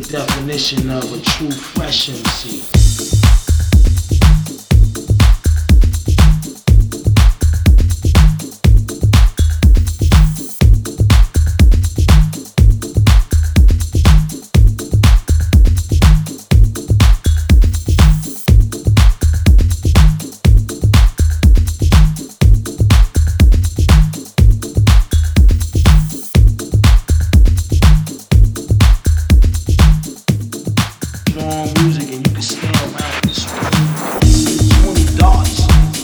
definition of a true fresh MC. Music and you can stay around this room. 20 dots.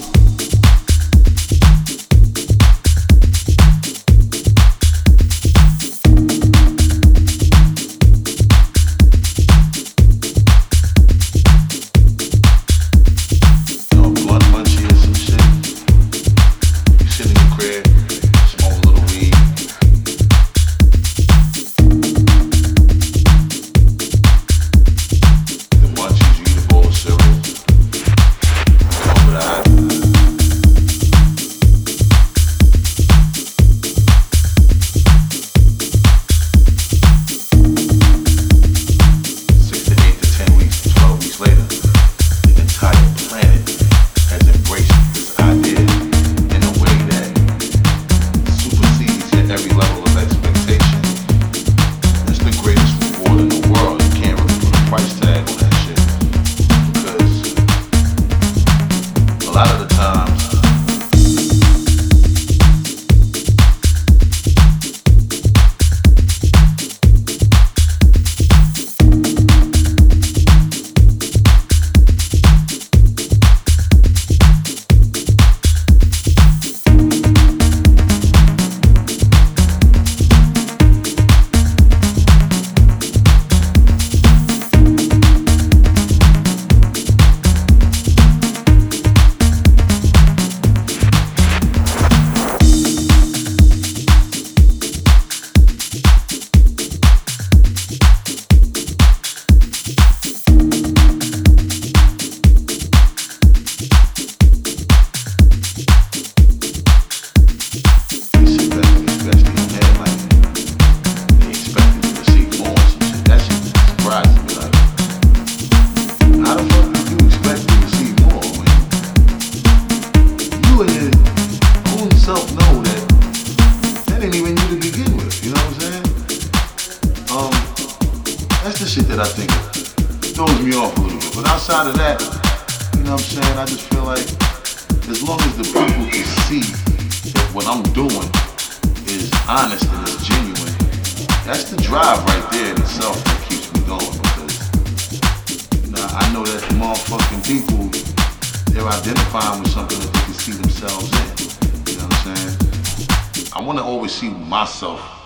That's the shit that I think throws me off a little bit. But outside of that, you know what I'm saying, I just feel like as long as the people can see that what I'm doing is honest and it's genuine, that's the drive right there in itself that keeps me going. Because you know, I know that the motherfucking people, they're identifying with something that they can see themselves in. You know what I'm saying? I want to always see myself